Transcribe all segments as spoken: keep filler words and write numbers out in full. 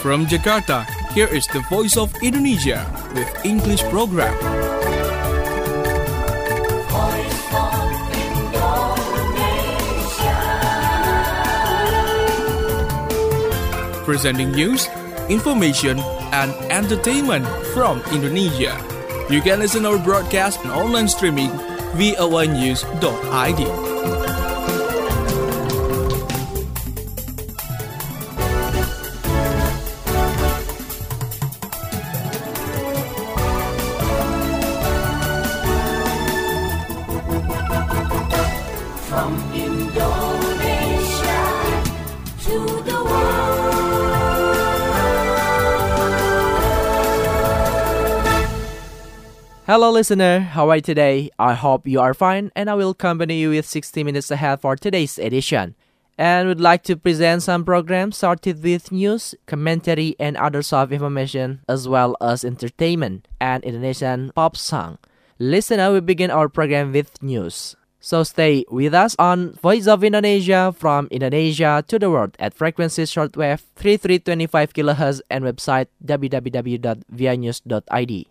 From Jakarta, here is the Voice of Indonesia with English program. Voice of Indonesia. Presenting news, information, and entertainment from Indonesia. You can listen our broadcast and online streaming v o a news dot i d. From Indonesia to the Hello listener, how are you today? I hope you are fine and I will accompany you with sixty minutes ahead for today's edition. And would like to present some programs started with news, commentary and other soft information as well as entertainment and Indonesian pop song. Listener, we begin our program with news. So stay with us on Voice of Indonesia from Indonesia to the world at frequency shortwave thirty-three twenty-five kilohertz and website w w w dot v i news dot i d.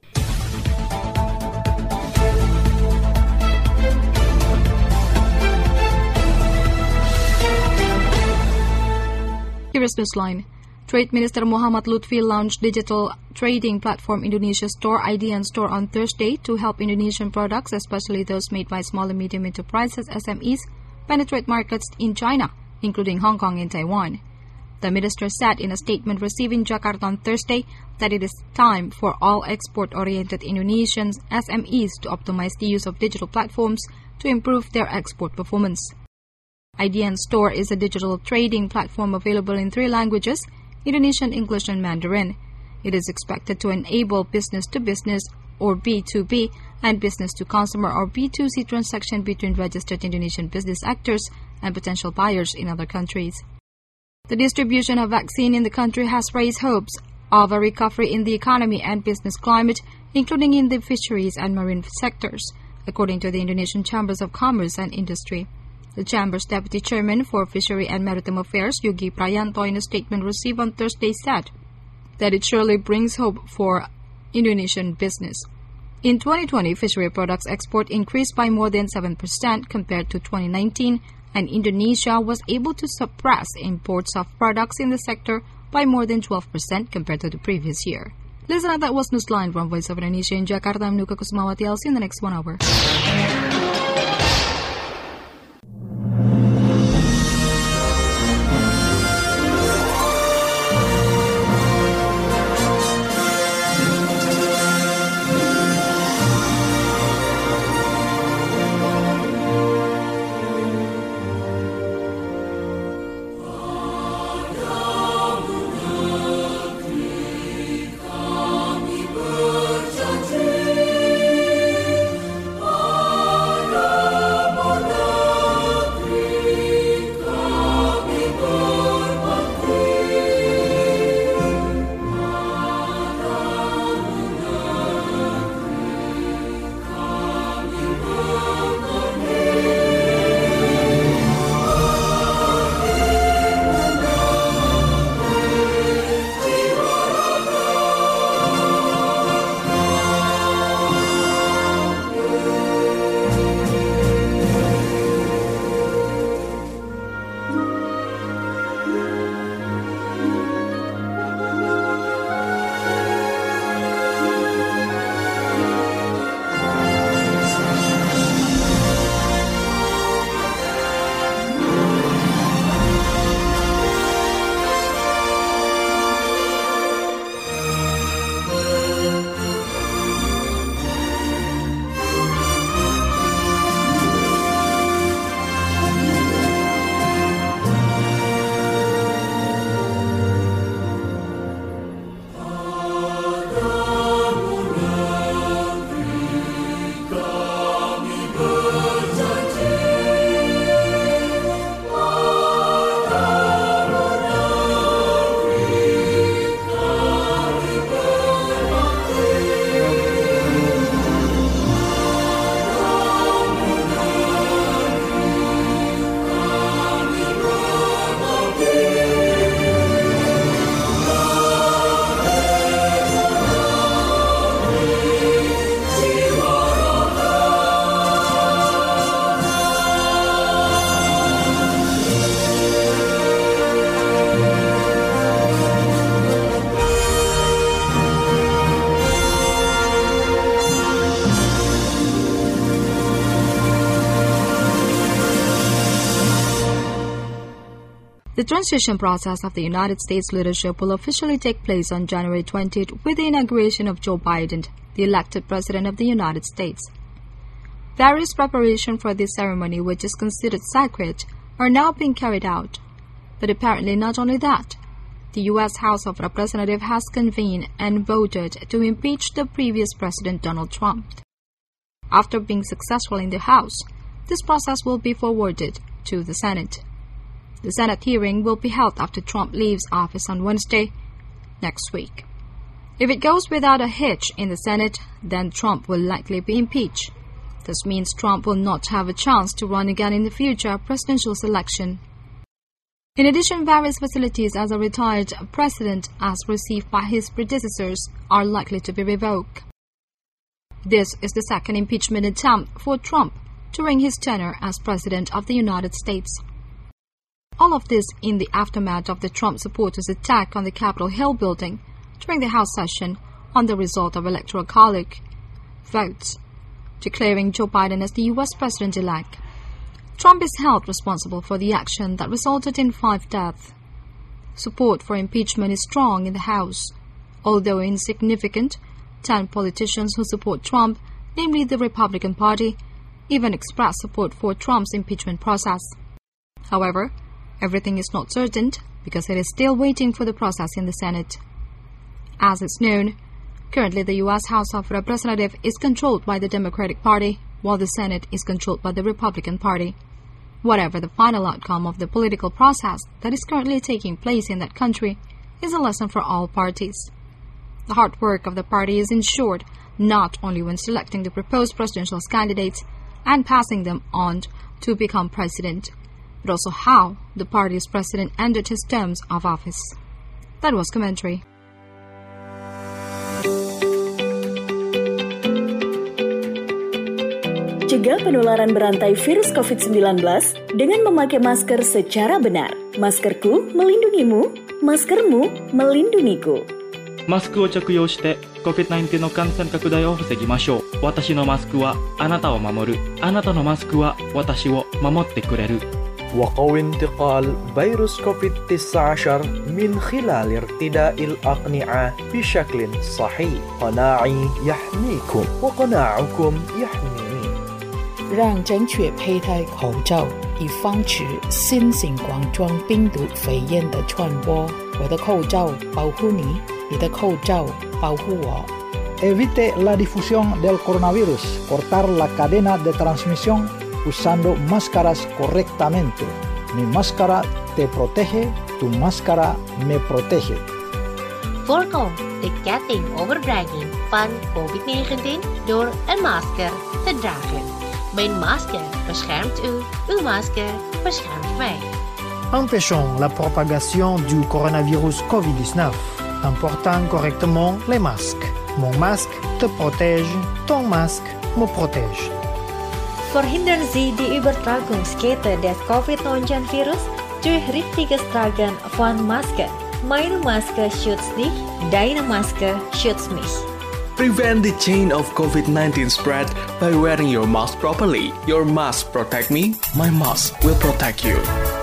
Here is Newsline. Trade Minister Muhammad Lutfi launched digital trading platform Indonesia Store Idean Store on Thursday to help Indonesian products, especially those made by small and medium enterprises (S M Es), penetrate markets in China, including Hong Kong and Taiwan. The minister said in a statement received in Jakarta on Thursday that it is time for all export-oriented Indonesian S M Es to optimize the use of digital platforms to improve their export performance. Idean Store is a digital trading platform available in three languages, Indonesian, English, and Mandarin. It is expected to enable business-to-business or B two B and business-to-consumer or B two C transaction between registered Indonesian business actors and potential buyers in other countries. The distribution of vaccine in the country has raised hopes of a recovery in the economy and business climate, including in the fisheries and marine sectors, according to the Indonesian Chambers of Commerce and Industry. The Chamber's Deputy Chairman for Fishery and Maritime Affairs, Yogi Prayanto, in a statement received on Thursday said that it surely brings hope for Indonesian business. In twenty twenty, fishery products export increased by more than seven percent compared to twenty nineteen, and Indonesia was able to suppress imports of products in the sector by more than twelve percent compared to the previous year. Listener, that was Newsline from Voice of Indonesia in Jakarta. I'm Nuka Kusumawati. I'll see you in the next one hour. world. The transition process of the United States leadership will officially take place on January twentieth with the inauguration of Joe Biden, the elected President of the United States. Various preparations for this ceremony, which is considered sacred, are now being carried out. But apparently not only that. The U S House of Representatives has convened and voted to impeach the previous President Donald Trump. After being successful in the House, this process will be forwarded to the Senate. The Senate hearing will be held after Trump leaves office on Wednesday next week. If it goes without a hitch in the Senate, then Trump will likely be impeached. This means Trump will not have a chance to run again in the future presidential election. In addition, various facilities as a retired president as received by his predecessors are likely to be revoked. This is the second impeachment attempt for Trump during his tenure as President of the United States. All of this in the aftermath of the Trump supporters' attack on the Capitol Hill building during the House session on the result of Electoral College votes, declaring Joe Biden as the U S President-elect. Trump is held responsible for the action that resulted in five deaths. Support for impeachment is strong in the House. Although insignificant, ten politicians who support Trump, namely the Republican Party, even expressed support for Trump's impeachment process. However, everything is not certain because it is still waiting for the process in the Senate. As is known, currently the U S House of Representatives is controlled by the Democratic Party, while the Senate is controlled by the Republican Party. Whatever the final outcome of the political process that is currently taking place in that country is a lesson for all parties. The hard work of the party is ensured not only when selecting the proposed presidential candidates and passing them on to become president, but also how the party's president ended his terms of office. That was commentary. Cegah penularan berantai virus covid sembilan belas dengan memakai masker secara benar. Maskerku melindungimu, maskermu melindungiku. マスクを着用して コビッドナインティーン の感染拡大を防ぎましょう。私のマスクはあなたを守る。あなたのマスクは私を守ってくれる。 وقوي انتقال فيروس كوفيد تسعة عشر من خلال ارتداء الأقنعة بشكل صحيح. قناعي يحميكم وقناعكم يحميني. 让正确佩戴口罩，以防止新型冠状病毒肺炎的传播。我的口罩保护你，你的口罩保护我。 Evite la difusión del coronavirus. Cortar la cadena de transmisión usando máscaras correctamente. Mi máscara te protege, tu máscara me protege. Voorkom de ketting overbrenging van covid negentien door een masker te dragen. Mijn masker beschermt u, uw masker beschermt mij. Empêchons la propagation du coronavirus covid dix-neuf en portant correctement les masques. Mon masque te protège, ton masque me protège. Verhindern Sie die Übertragungskette des covid neunzehn virus durch richtiges Tragen von Masken. Meine Maske schützt dich, deine Maske schützt mich. Prevent the chain of covid nineteen spread by wearing your mask properly. Your mask protect me, my mask will protect you.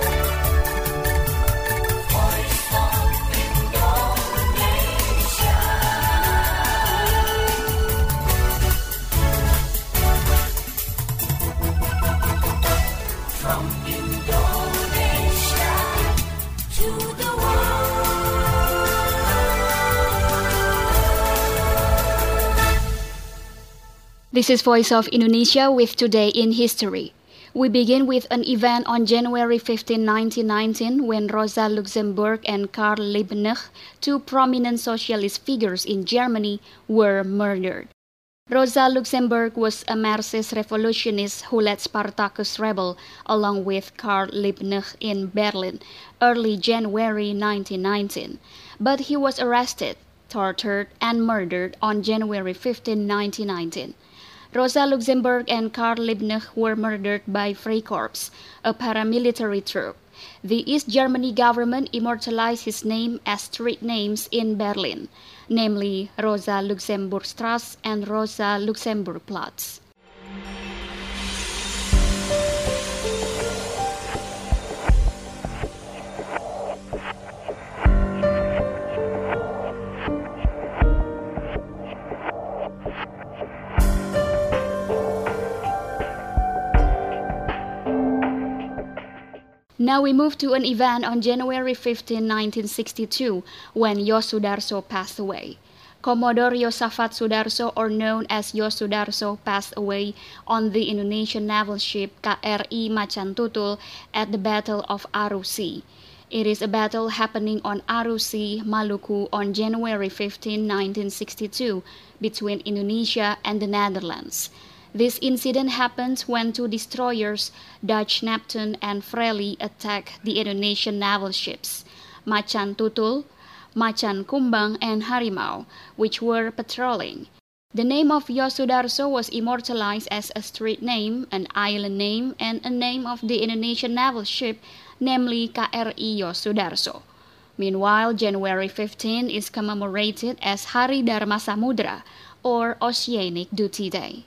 This is Voice of Indonesia with Today in History. We begin with an event on January fifteenth, nineteen nineteen, when Rosa Luxemburg and Karl Liebknecht, two prominent socialist figures in Germany, were murdered. Rosa Luxemburg was a Marxist revolutionist who led Spartacus rebel along with Karl Liebknecht in Berlin early January nineteen nineteen, but he was arrested, tortured, and murdered on January fifteenth, nineteen nineteen. Rosa Luxemburg and Karl Liebknecht were murdered by Freikorps, a paramilitary troop. The East Germany government immortalized his name as street names in Berlin, namely Rosa Luxemburg Straße and Rosa Luxemburg Platz. Now we move to an event on January fifteenth, nineteen sixty-two, when Yosudarso passed away. Commodore Yosafat Sudarso, or known as Yosudarso, passed away on the Indonesian naval ship K R I Macan Tutul at the Battle of Arusi. It is a battle happening on Arusi, Maluku on January fifteenth, nineteen sixty-two, between Indonesia and the Netherlands. This incident happened when two destroyers, Dutch Neptune and Freli, attacked the Indonesian naval ships, Macan Tutul, Macan Kumbang, and Harimau, which were patrolling. The name of Yosudarso was immortalized as a street name, an island name, and a name of the Indonesian naval ship, namely K R I Yosudarso. Meanwhile, January fifteenth is commemorated as Hari Dharma Samudra, or Oceanic Duty Day.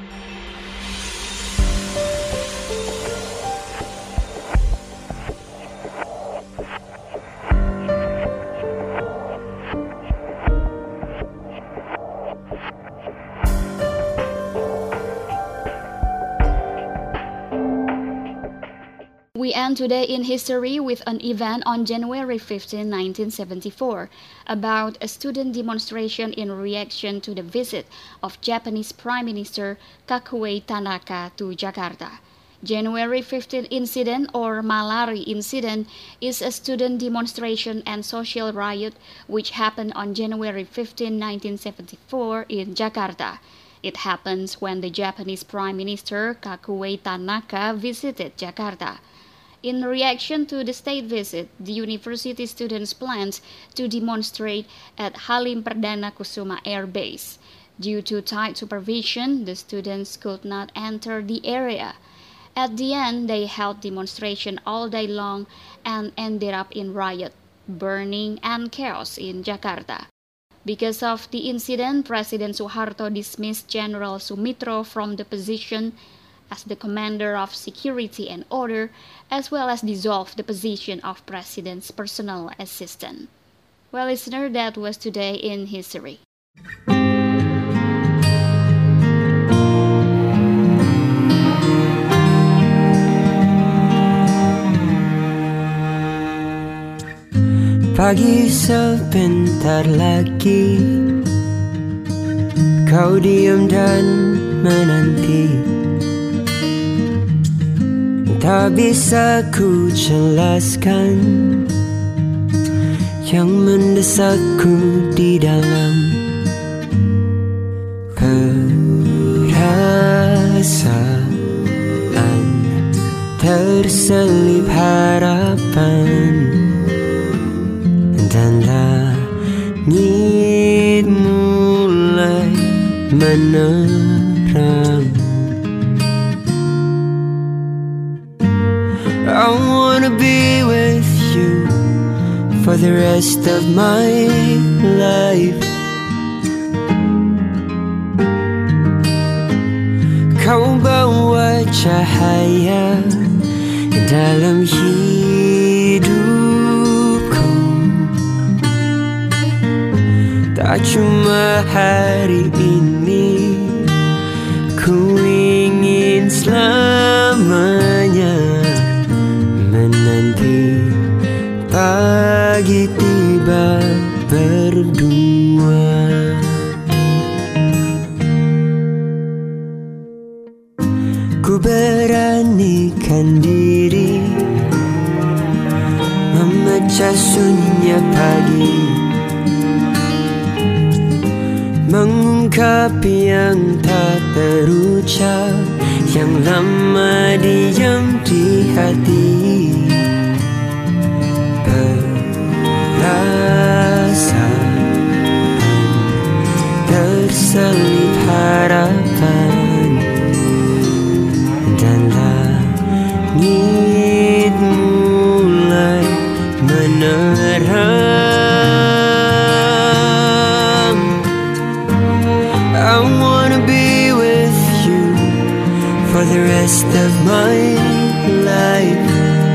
We end today in history with an event on January fifteenth, nineteen seventy-four, about a student demonstration in reaction to the visit of Japanese Prime Minister Kakuei Tanaka to Jakarta. January fifteenth incident, or Malari incident, is a student demonstration and social riot which happened on January fifteenth, nineteen seventy-four in Jakarta. It happens when the Japanese Prime Minister Kakuei Tanaka visited Jakarta. In reaction to the state visit, the university students planned to demonstrate at Halim Perdana Kusuma Air Base. Due to tight supervision, the students could not enter the area. At the end, they held demonstration all day long and ended up in riot, burning, and chaos in Jakarta. Because of the incident, President Suharto dismissed General Sumitro from the position as the commander of security and order, as well as dissolved the position of President's personal assistant. Well, listener, that was today in history. Pagi sebentar lagi, kau diam dan menanti. Tak bisa ku jelaskan yang mendesakku di dalam perasaan, terselip harapan dan langit mulai menerang. I wanna be with you for the rest of my life. Kau bawa cahaya dalam hidupku, tak cuma hari ini, ku ingin selamanya menanti pagi tiba berdua. Ku beranikan diri memecah sunyinya pagi, mengungkap yang tak terucap, yang lama diam di hati. Perasaan terselip harapan dan langit mulai menerang. I wanna be with you for the rest of my life.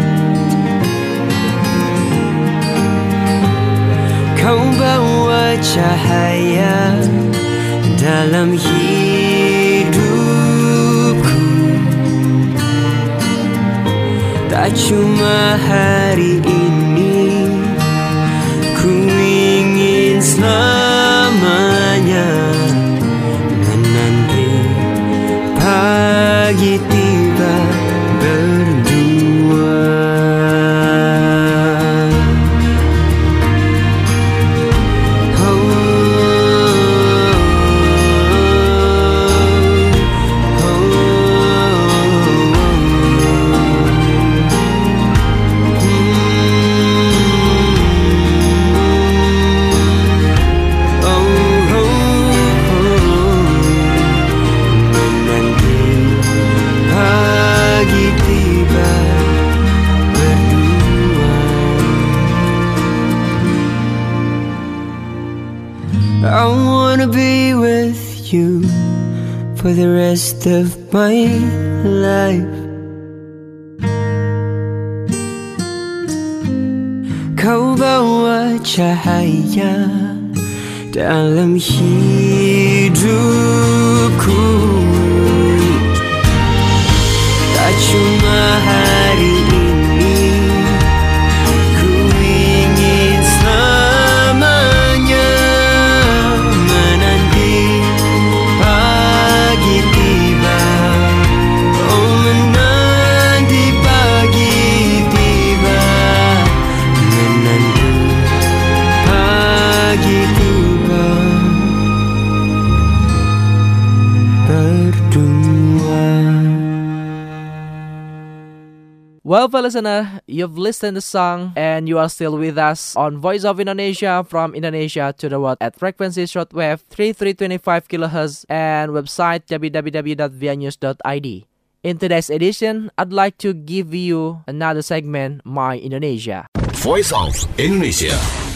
Kau bawa cahaya dalam hidupku, tak Tak cuma hari ini, ku ingin selamanya menanti pagi tiba berdua. I wanna be with you for the rest of my life. Kau bawa cahaya dalam hidupku. Tak cuma hari ini, ku ingin selamanya menanti pagi tiba. Oh, menanti pagi tiba, menanti pagi tiba berdua. Well, listener, you've listened to the song and you are still with us on Voice of Indonesia from Indonesia to the world at frequency shortwave thirty-three twenty-five kilohertz and website w w w dot v i news dot i d. In today's edition, I'd like to give you another segment, My Indonesia. Voice of Indonesia.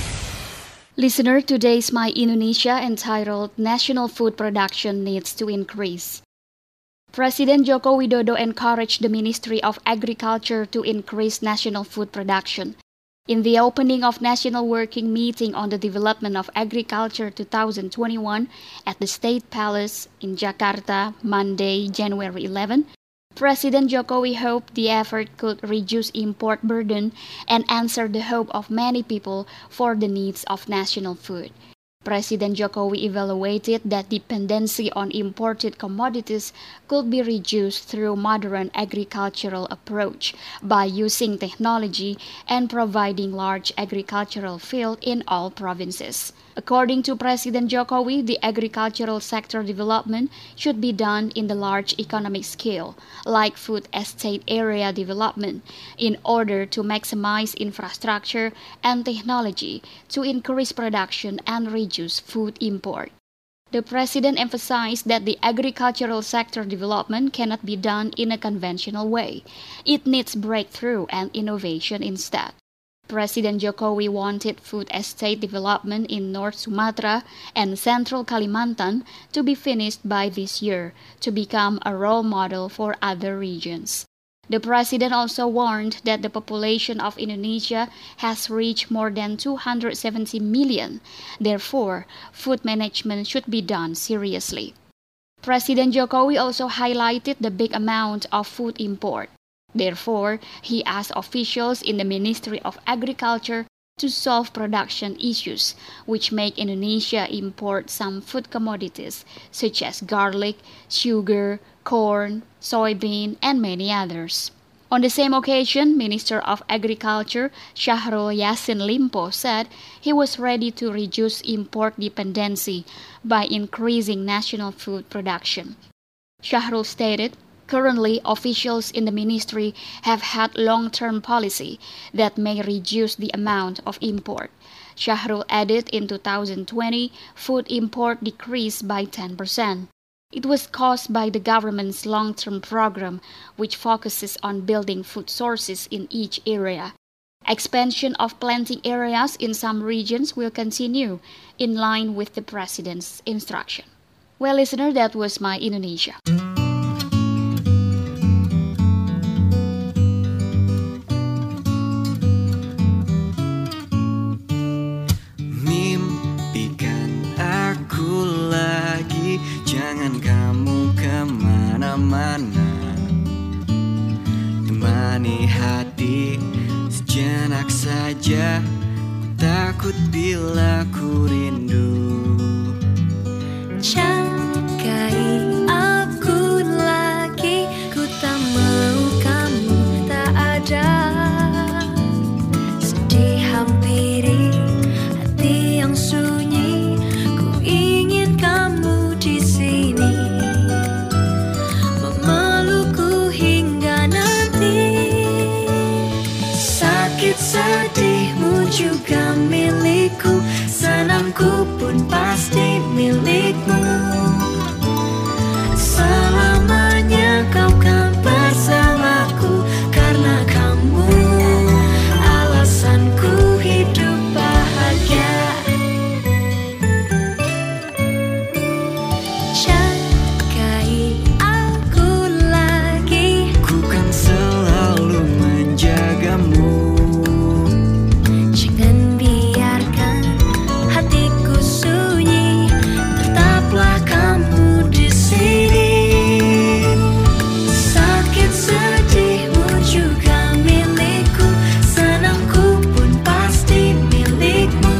Listener, today's My Indonesia entitled National Food Production Needs to Increase. President Joko Widodo encouraged the Ministry of Agriculture to increase national food production. In the opening of National Working Meeting on the Development of Agriculture twenty twenty-one at the State Palace in Jakarta, Monday, January eleventh, President Jokowi hoped the effort could reduce import burden and answer the hope of many people for the needs of national food. President Jokowi evaluated that dependency on imported commodities could be reduced through modern agricultural approach by using technology and providing large agricultural field in all provinces. According to President Jokowi, the agricultural sector development should be done in the large economic scale, like food estate area development, in order to maximize infrastructure and technology to increase production and reduce food import. The President emphasized that the agricultural sector development cannot be done in a conventional way. It needs breakthrough and innovation instead. President Jokowi wanted food estate development in North Sumatra and Central Kalimantan to be finished by this year to become a role model for other regions. The President also warned that the population of Indonesia has reached more than two hundred seventy million. Therefore, food management should be done seriously. President Jokowi also highlighted the big amount of food import. Therefore, he asked officials in the Ministry of Agriculture to solve production issues, which make Indonesia import some food commodities such as garlic, sugar, corn, soybean, and many others. On the same occasion, Minister of Agriculture Syahrul Yassin Limpo said he was ready to reduce import dependency by increasing national food production. Syahrul stated, currently, officials in the ministry have had long-term policy that may reduce the amount of import. Syahrul added in two thousand twenty, food import decreased by ten percent. It was caused by the government's long-term program, which focuses on building food sources in each area. Expansion of planting areas in some regions will continue, in line with the President's instruction. Well, listener, that was My Indonesia. Jangan kamu kemana-mana, temani hati saja, takut bila ku rindu. Jagain aku lagi, ku tak mau kamu tak ada. Sedih hampiri hati yang sunyi, ku ingin kamu di sini, memelukku hingga nanti. Sakit sedihmu juga milikku, senangku pun pasti milikmu. Selamanya kau kan bersamaku, karena kamu alasanku hidup bahagia. Jagai aku lagi, ku kan selalu menjagamu. Jangan biarkan hatiku sunyi, tetaplah kamu di sini. Sakit sedihmu juga milikku, senangku pun pasti milikmu.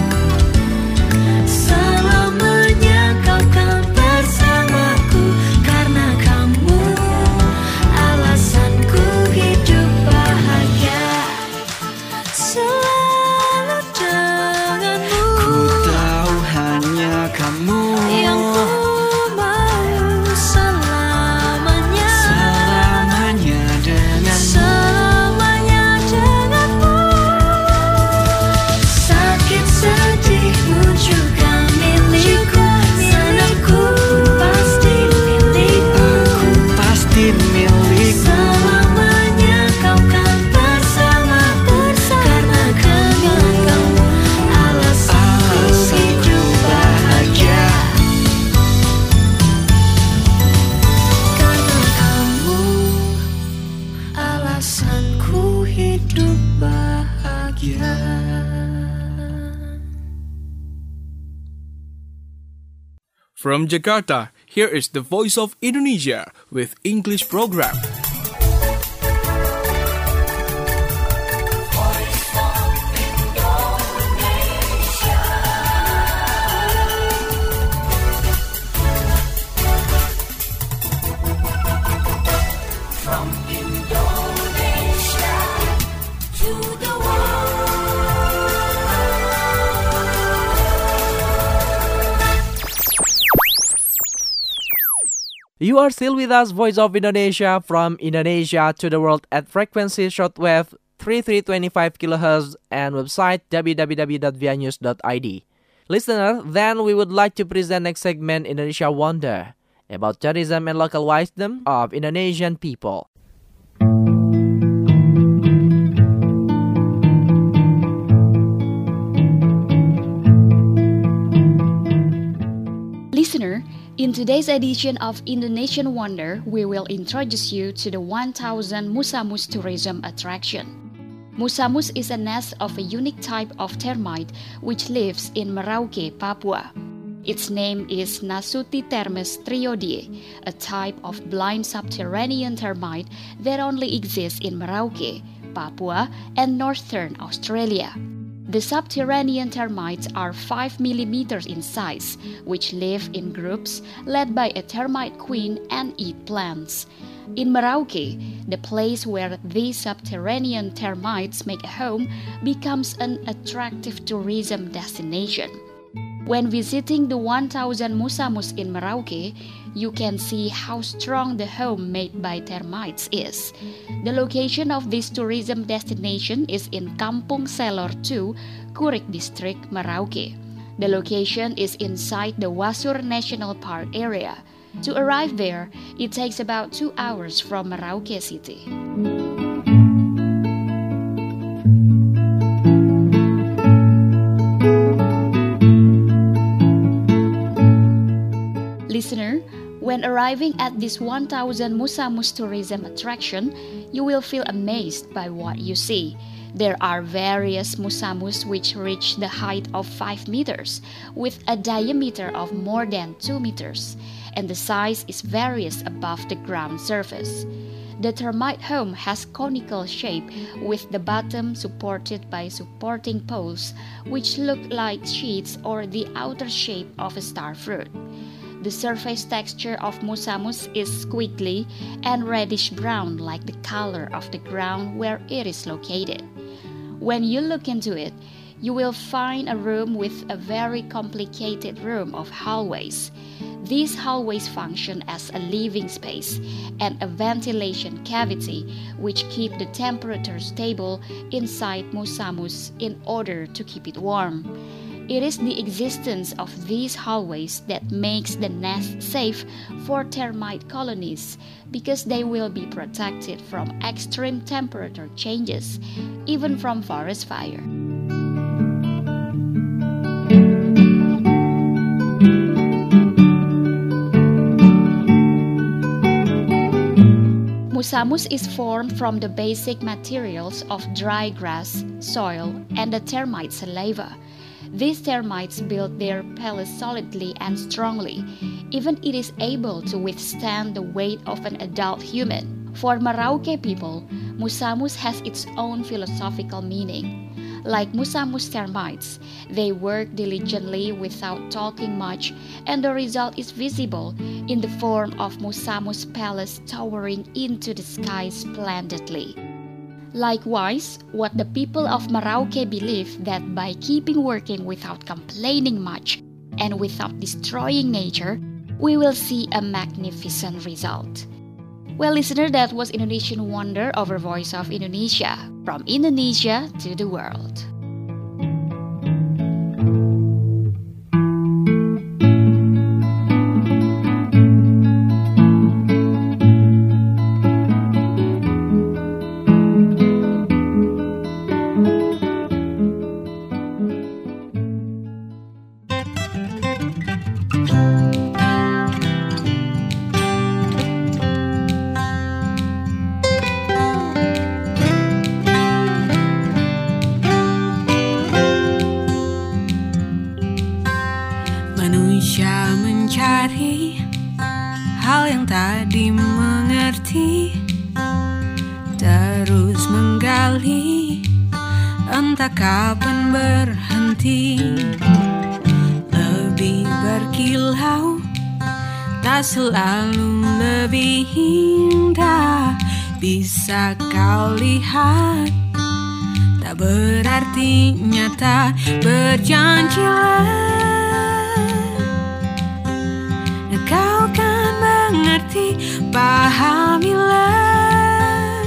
Selamanya kau kan bersamaku, karena kamu alasanku hidup bahagia. Selalu denganmu, Ku tahu hanya kamu yang ku mau selamanya. selamanya denganmu. Selamanya denganmu. Sakit sedihmu juga milikku, senangku pun pasti milikmu. Pasti milikmu. Selamanya kau kan bersamaku, karena kamu alasanku hidup bahagia. Karena kamu alasanku hidup bahagia. From Jakarta, here is the Voice of Indonesia with English program. From Indonesia to the You are still with us, Voice of Indonesia, from Indonesia to the world at frequency shortwave thirty-three twenty-five kilohertz and website w w w dot v i news dot i d. Listener, then we would like to present next segment, Indonesia Wonder, about tourism and local wisdom of Indonesian people. Listener, in today's edition of Indonesian Wonder, we will introduce you to the one thousand Musamus tourism attraction. Musamus is a nest of a unique type of termite which lives in Merauke, Papua. Its name is Nasutitermes triodie, a type of blind subterranean termite that only exists in Merauke, Papua, and northern Australia. The subterranean termites are five millimeters in size, which live in groups led by a termite queen and eat plants. In Merauke, the place where these subterranean termites make a home becomes an attractive tourism destination. When visiting the one thousand Musamus in Merauke, you can see how strong the home made by termites is. The location of this tourism destination is in Kampung Selor two, Kurik District, Merauke. The location is inside the Wasur National Park area. To arrive there, it takes about two hours from Merauke City. Listener, when arriving at this one thousand Musamus tourism attraction, you will feel amazed by what you see. There are various Musamus which reach the height of five meters, with a diameter of more than two meters, and the size is various above the ground surface. The termite home has conical shape with the bottom supported by supporting poles which look like sheets or the outer shape of a star fruit. The surface texture of musamus is squiggly and reddish brown like the color of the ground where it is located. When you look into it, you will find a room with a very complicated room of hallways. These hallways function as a living space and a ventilation cavity which keep the temperature stable inside musamus in order to keep it warm. It is the existence of these hallways that makes the nest safe for termite colonies because they will be protected from extreme temperature changes, even from forest fire. Musamus is formed from the basic materials of dry grass, soil, and the termite saliva. These termites build their pellets solidly and strongly. Even it is able to withstand the weight of an adult human. For Merauke people, musamus has its own philosophical meaning. Like musamus termites, they work diligently without talking much, and the result is visible in the form of musamus palace towering into the sky splendidly. Likewise, what the people of Merauke believe that by keeping working without complaining much and without destroying nature, we will see a magnificent result. Well, listener, that was Indonesian Wonder over Voice of Indonesia, from Indonesia to the world. Manusia mencari hal yang tak dimengerti, terus menggali, entah kapan berhenti. Lebih berkilau, tak selalu lebih indah. Bisa kau lihat, tak berarti nyata. Berjanjilah, kau kan mengerti, pahamilah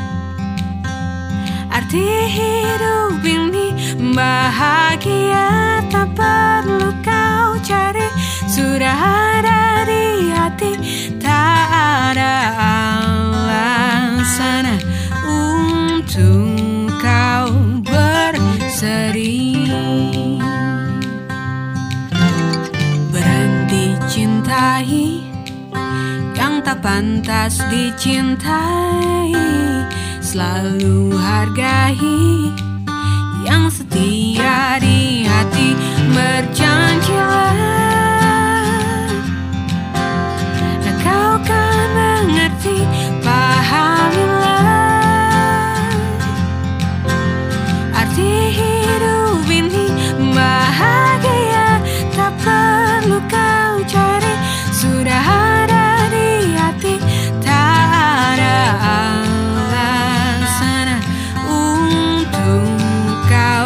arti hidup ini. Bahagia tak perlu kau cari, sudah ada di hati. Tak ada alasan untuk kau bersedih. Cintai yang tak pantas dicintai, selalu hargai yang setia di hati. Berjanjilah, kau kan mengerti, pahamilah arti hidup ini. Bahagia tak perlu kau cari, sudah ada di hati. Tak ada alasan untuk kau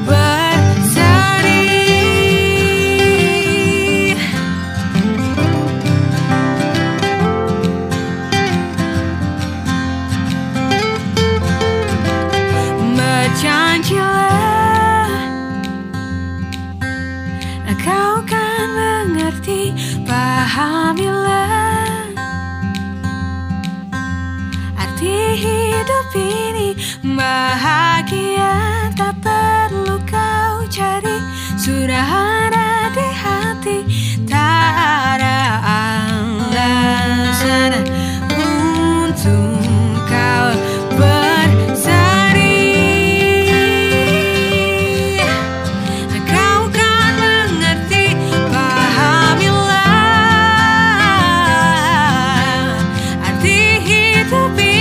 bersedih. Berjanjilah, kau kan mengerti, pahamilah arti hidup ini. Bahagia tak perlu kau cari, sudah ada di hati. Tak ada alasan untuk kau bersedih. Kau kan mengerti, pahamilah arti hidup ini.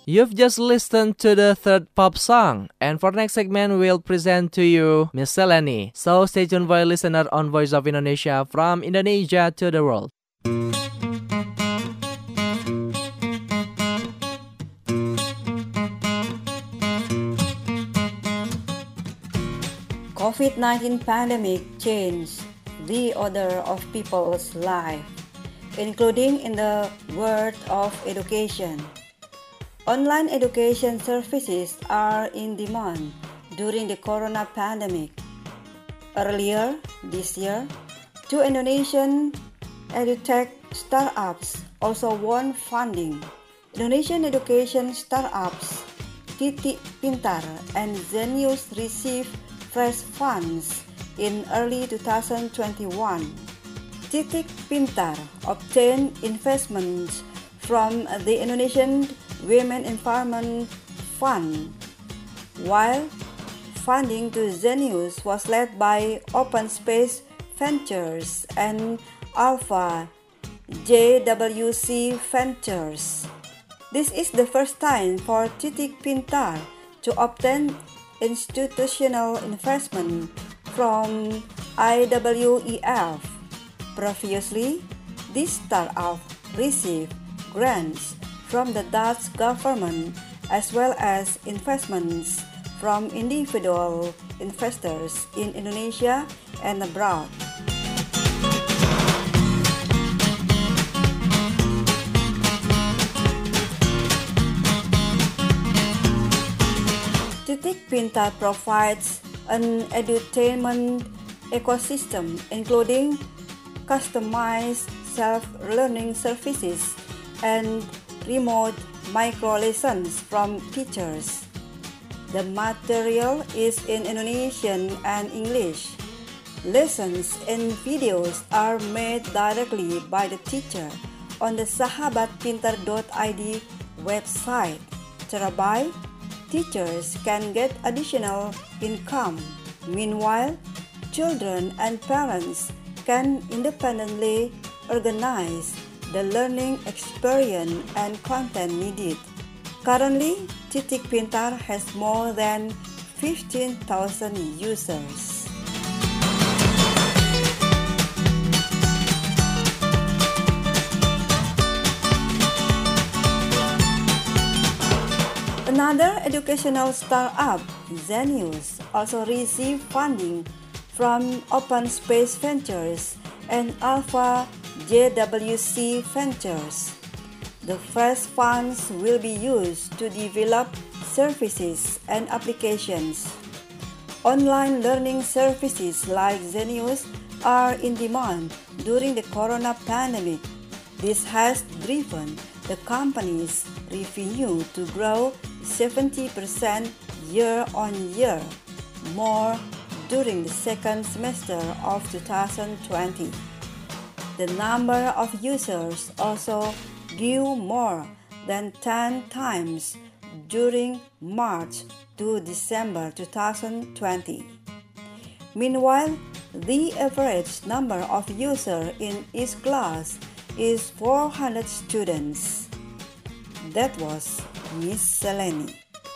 You've just listened to the third pop song, and for next segment, we'll present to you Miscellany. So stay tuned for a listener on Voice of Indonesia from Indonesia to the world. COVID nineteen pandemic changed the order of people's life, including in the world of education. Online education services are in demand during the corona pandemic. Earlier this year, two Indonesian edutech startups also won funding. Indonesian education startups Titik Pintar and Zenius received fresh funds in early two thousand twenty-one. Titik Pintar obtained investments from the Indonesian Women Empowerment Fund, while funding to Zenius was led by Open Space Ventures and Alpha J W C Ventures. This is the first time for Titik Pintar to obtain institutional investment from I W E F. Previously, this startup received grants from the Dutch government as well as investments from individual investors in Indonesia and abroad. Titik Pintar provides an edutainment ecosystem including customized self-learning services and remote micro-lessons from teachers. The material is in Indonesian and English. Lessons and videos are made directly by the teacher on the sahabat pintar dot I D website. Thereby, teachers can get additional income. Meanwhile, children and parents can independently organize the learning experience and content needed. Currently, Titik Pintar has more than fifteen thousand users. Another educational startup, Zenius, also received funding from Open Space Ventures and Alpha J W C Ventures. The fresh funds will be used to develop services and applications. Online learning services like Zenius are in demand during the corona pandemic. This has driven the company's revenue to grow seventy percent year-on-year, more during the second semester of two thousand twenty. The number of users also grew more than ten times during March to December two thousand twenty. Meanwhile, the average number of users in each class is four hundred students. That was Miscellany.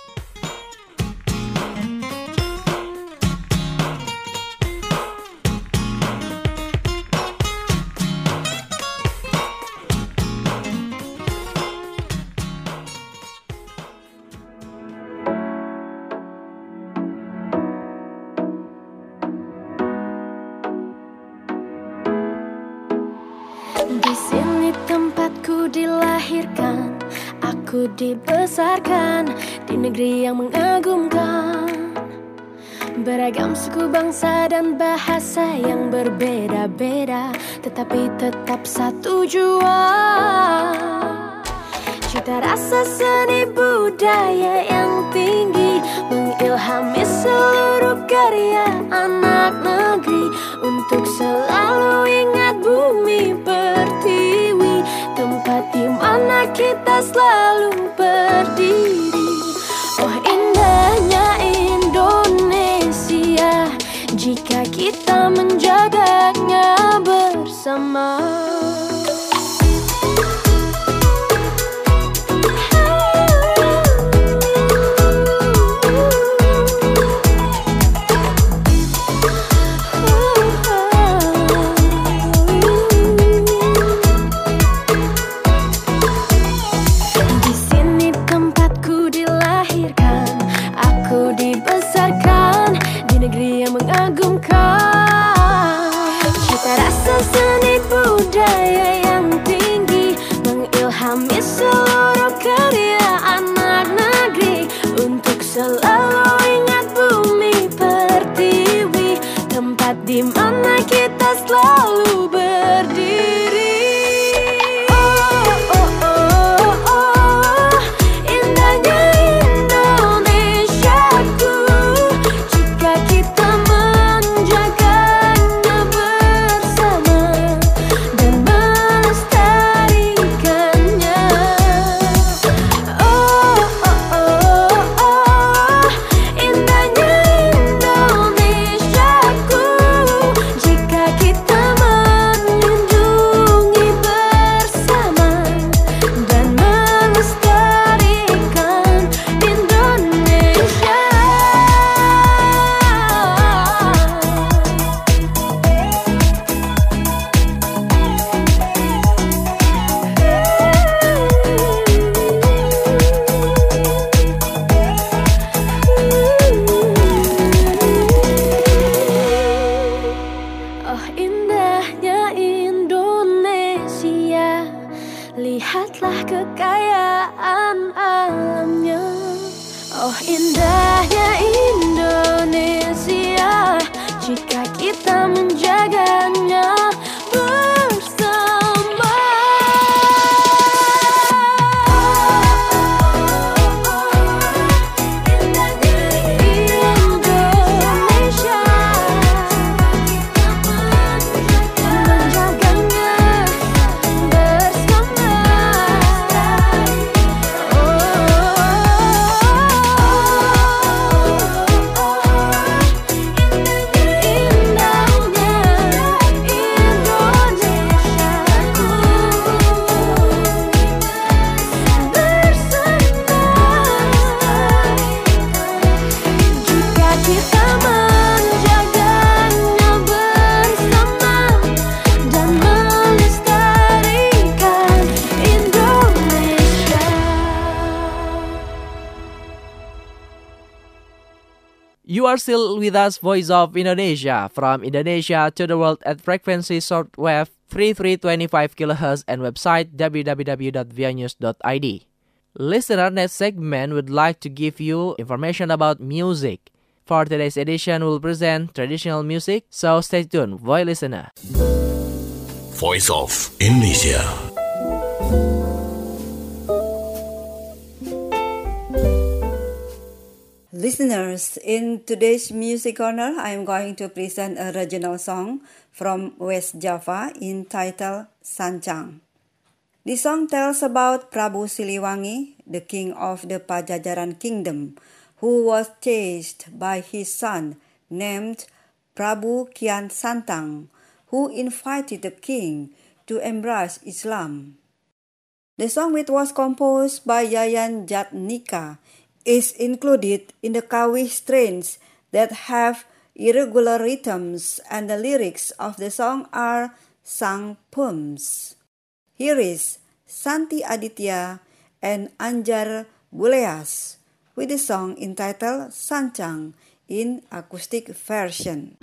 Di sini tempatku dilahirkan, aku dibesarkan di negeri yang mengagumkan. Beragam suku, bangsa dan bahasa yang berbeda-beda, tetapi tetap satu jua. Cita rasa seni budaya yang tinggi mengilhami seluruh karya anak negeri untuk selalu ingat bumi pertiwi, tempat di mana kita selalu berdiri. Oh indahnya Indonesia jika kita menjaganya bersama. rasa seni budaya yang tinggi mengilhami seluruh karya anak negeri untuk selalu ingat bumi pertiwi, tempat di mana kita selalu berdiri. Lihatlah kekayaan alamnya. Oh indahnya Indonesia jika kita menjaganya bersama. You are still with us, Voice of Indonesia, from Indonesia to the world at frequency shortwave thirty-three twenty-five kilohertz and website w w w dot v i news dot i d. Listener, next segment would like to give you information about music. For today's edition, we'll present traditional music, so stay tuned, Voice listener. Voice of Indonesia. Listeners, in today's Music Corner, I am going to present a regional song from West Java entitled Sancang. The song tells about Prabu Siliwangi, the king of the Pajajaran kingdom, who was chased by his son named Prabu Kian Santang, who invited the king to embrace Islam. The song, which was composed by Yayan Jatnika, is included in the Kawi strains that have irregular rhythms, and the lyrics of the song are sang poems. Here is Santi Aditya and Anjar Buleas with the song entitled Sancang in acoustic version.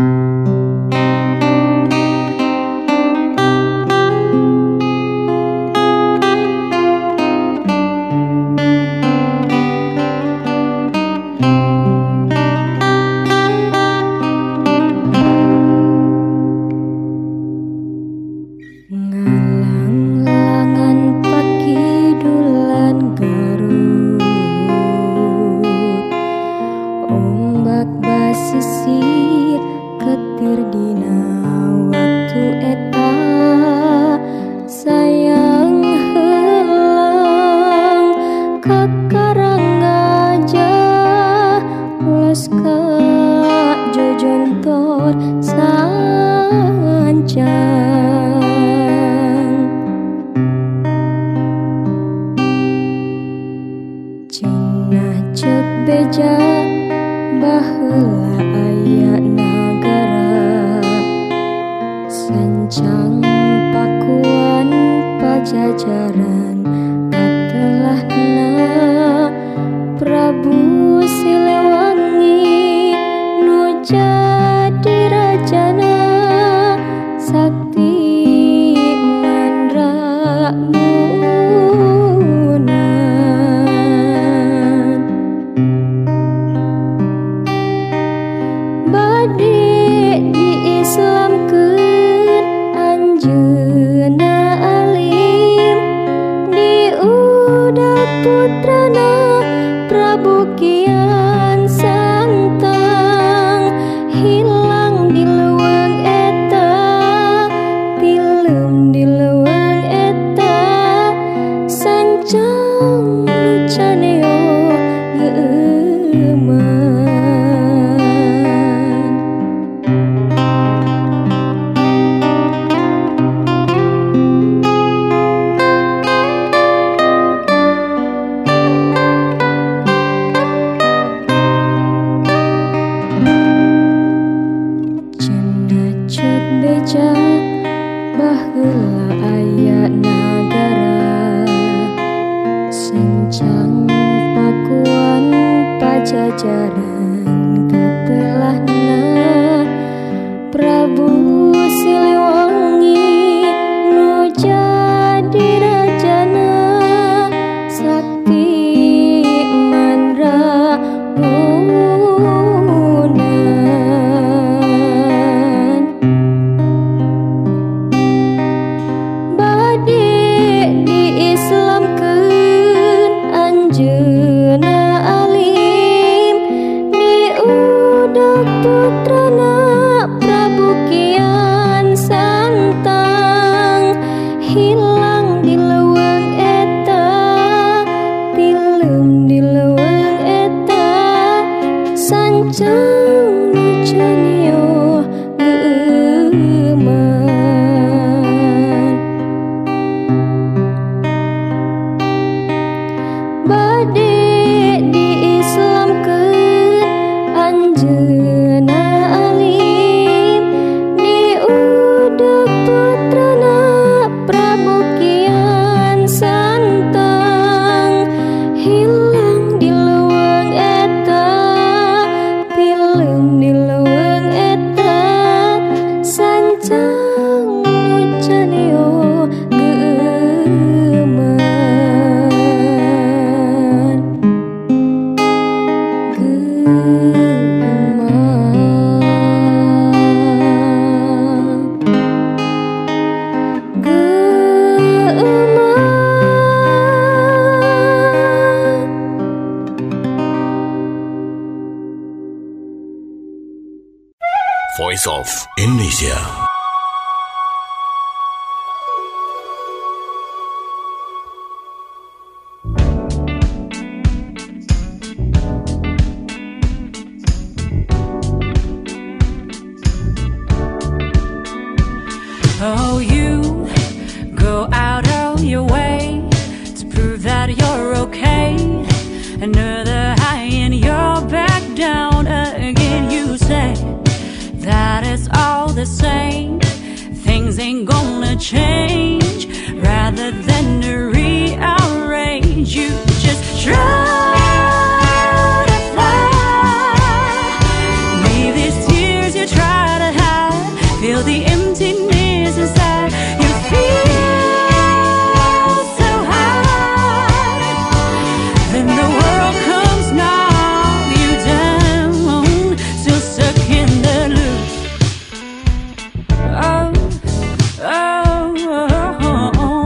Sakti baheula aya nagara sencang pakuan pajajaran ketelahna Prabu Siliwangi nu jadi rajana sakti mandra bunan bade diislamkeun anjeunna alim diudag putrana Prabu Kian Santang hilang di leuweung eta tilem di leuweung eta sancang nu canio geuman bade diislamkeun anjeunna alim diudag putrana Prabu Kian Santang hilang di leuweung eta tilem di leuweung eta sancang nu canio geuman Voice of Indonesia. Oh, you go out of your way to prove that you're okay. Another high and you're back down again. You say that it's all the same, things ain't gonna change. Rather than to rearrange, you just try to fly. Leave these tears you try to hide, feel the emptiness inside. You feel so high, then the world comes knock you down, still stuck in the loop. Oh, oh, oh,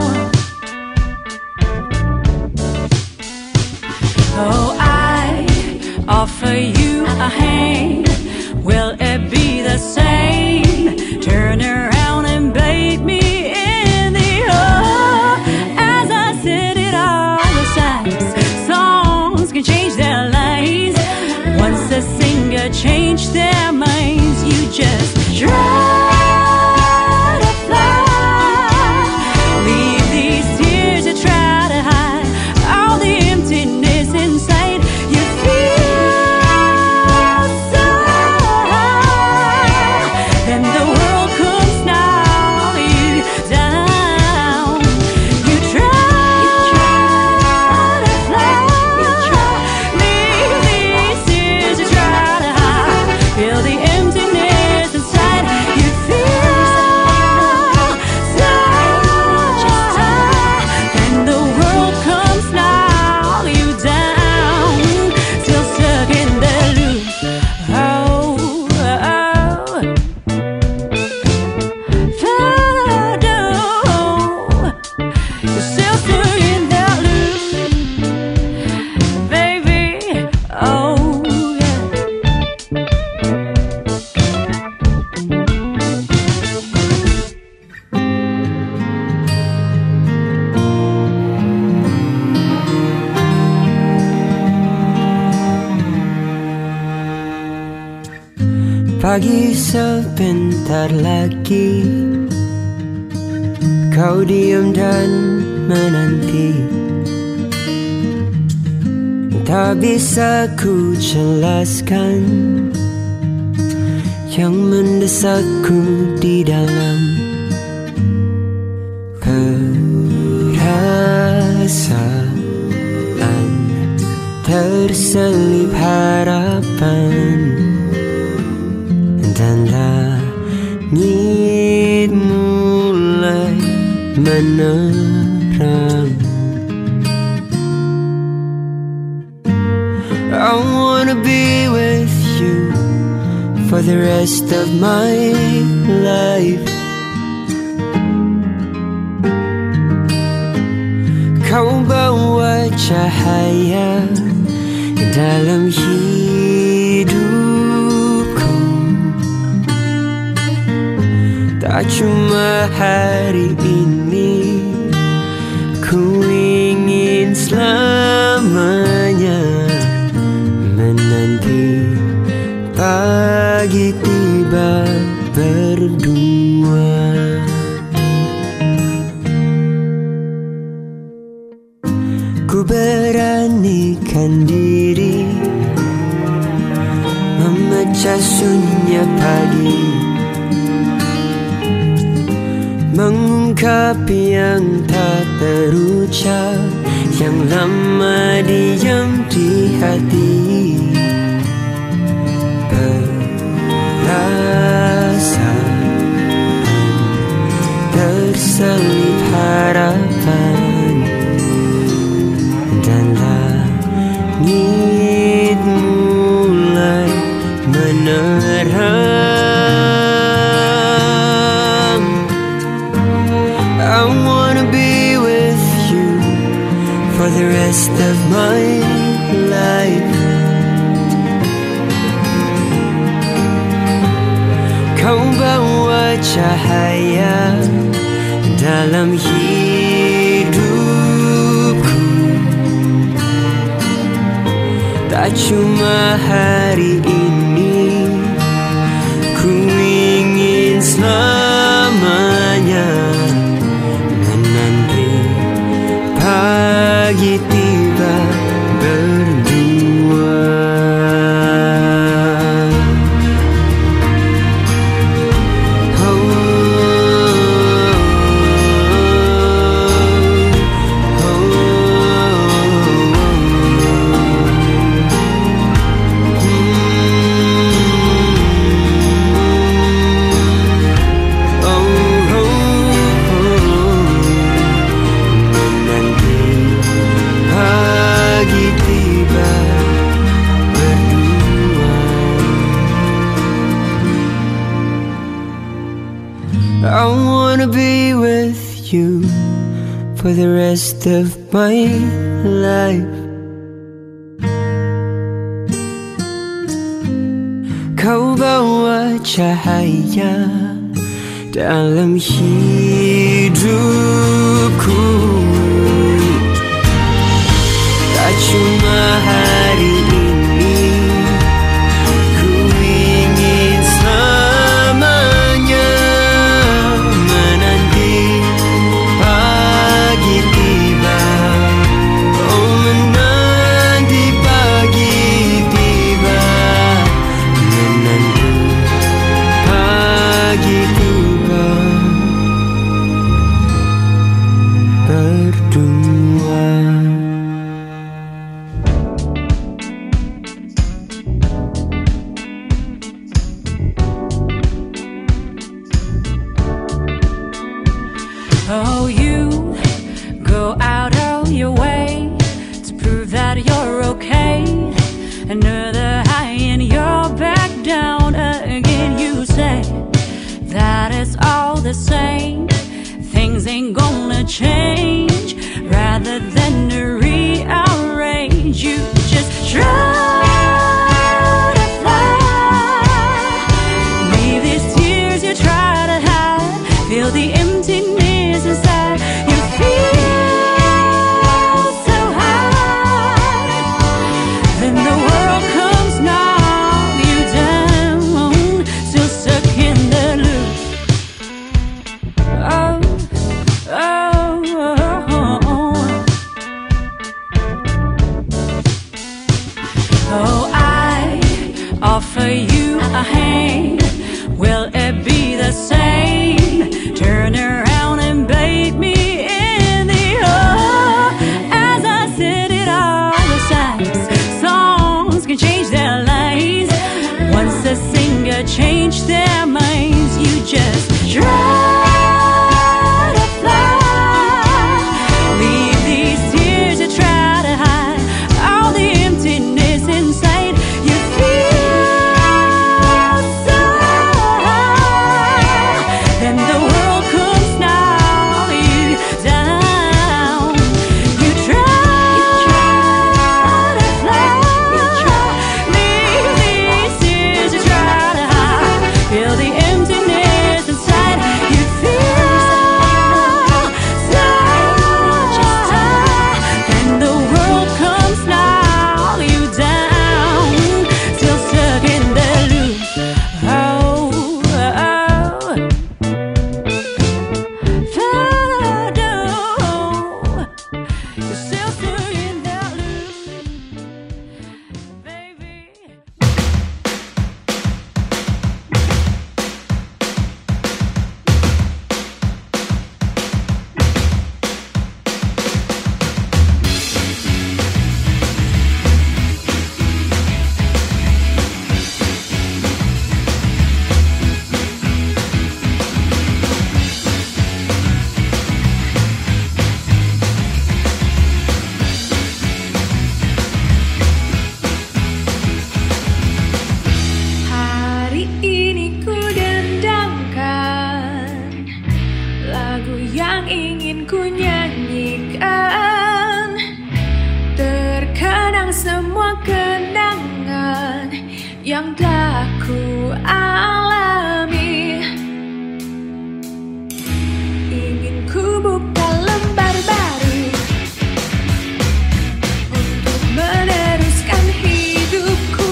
oh, I offer you a hand, will it be the same? Turn around and bait me in the oh, as I said it all the times. Songs can change their lives once a singer changed their minds. You just try to fly, leave these tears to try to hide all the emptiness inside. You feel so high, then the world comes knock you down. You try to fly, leave these tears to try to hide, feel the emptiness inside. You feel so high, then the world comes knock you down, still stuck in the loop. Oh, oh, you're still stuck in that loop, baby. Oh, yeah. Pagi sebentar lagi kau diam dan menanti, tak bisa ku jelaskan yang mendesakku di dalam. terselip harapan, dan langit mulai menerang. I wanna be with you for the rest of my life. Kau bawa cahaya dalam hidupku, tak cuma hari ini, ku ingin selamanya menanti pagi tiba berdua. Ku beranikan diri memecah sunyi pagi, mengungkap yang tak terucap, yang lama diam di hati. Perasaan terselip harapan, dan langit mulai menerang. I wanna be with you for the rest of my life. Kau bawa cahaya dalam hidupku, tak cuma hari ini, ku ingin selamanya menanti pagi tiba berdua. I wanna be with you for the rest of my life. Kau bawa cahaya dalam hidupku, tak cuma hari ini, ku ingin selamanya menanti pagi tiba. Oh, menanti pagi tiba, menanti pagi tiba berdua. Oh, you go out of your way to prove that you're okay. Another high and you're back down again. You say that it's all the same, things ain't gonna change. Rather than to rearrange, you just try to fly. Leave these tears you try to hide, feel the emptiness inside. You feel so high, then the world comes knock you down, still stuck in the loop. Oh, oh, oh, oh, I offer you a hand. Will it be the same? Turn around and bait me in the yang ingin ku nyanyikan, terkenang semua kenangan yang telah ku alami. Ingin ku buka lembar baru untuk meneruskan hidupku.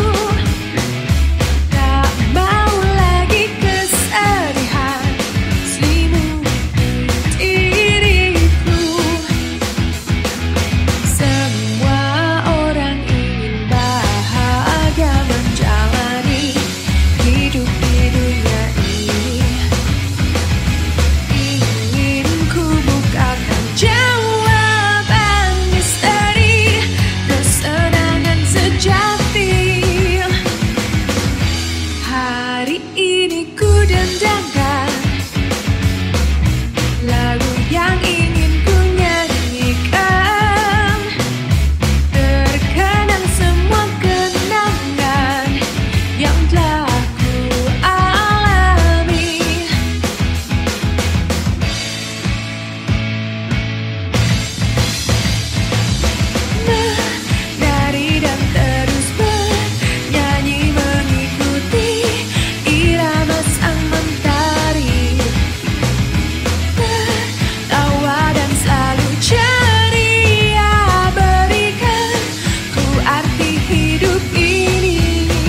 Tak mau lagi kesedihan selimuti diriku. Semua orang ingin bahagia menjalani hidup di dunia ini. Ingin ku bukakan jawaban misteri kesenangan sejati. Hari ini ku dendangkan lagu yang ingin ku nyanyikan, terkenang semua kenangan yang telah ku alami. Menari dan terus bernyanyi mengikuti irama sang mentari. Tertawa dan selalu ceria, berikan ku arti hidup ini.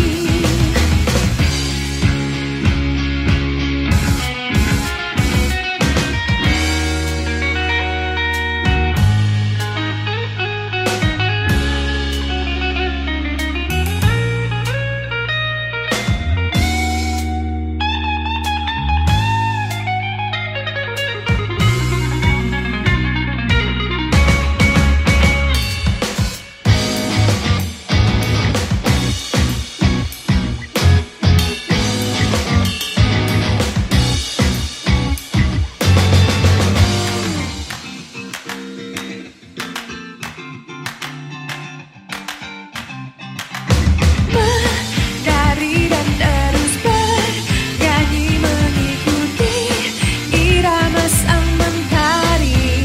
Menari dan terus bernyanyi mengikuti irama sang mentari.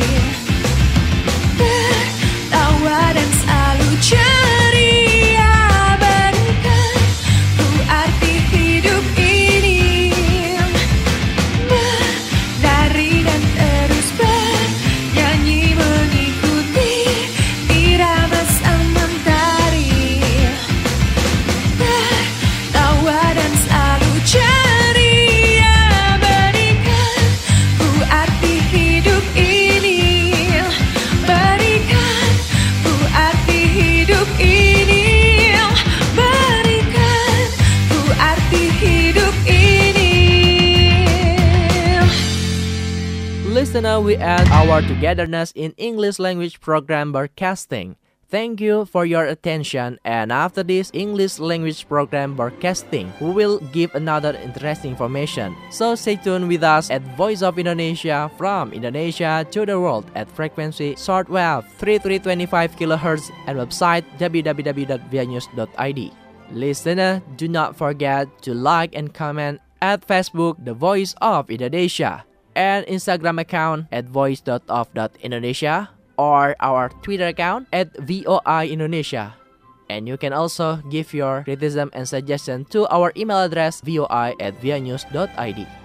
Tertawa dan selalu ceria, berikan ku arti hidup ini. Menari dan terus bernyanyi mengikuti irama sang mentari. Tertawa dan selalu ceria, berikan ku arti hidup ini. Berikan ku arti hidup ini. Berikan ku arti hidup ini. Listener, we end our togetherness in English language program broadcasting. Thank you for your attention, and after this English language program broadcasting, we will give another interesting information. So stay tuned with us at Voice of Indonesia, from Indonesia to the world at frequency shortwave thirty-three twenty-five kilohertz and website w w w dot v i news dot i d. Listener, do not forget to like and comment at Facebook The Voice of Indonesia and Instagram account at voice dot of dot indonesia, or our Twitter account at V O I Indonesia. And you can also give your criticism and suggestion to our email address voi at v i news dot i d.